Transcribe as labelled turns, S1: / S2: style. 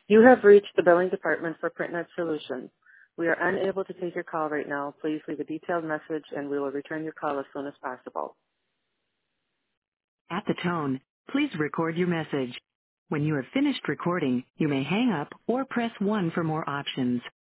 S1: You have reached the billing department for PrintNet Solutions. We are unable to take your call right now. Please leave a detailed message and we will return your call as soon as possible.
S2: At the tone, please record your message. When you have finished recording, you may hang up or press 1 for more options.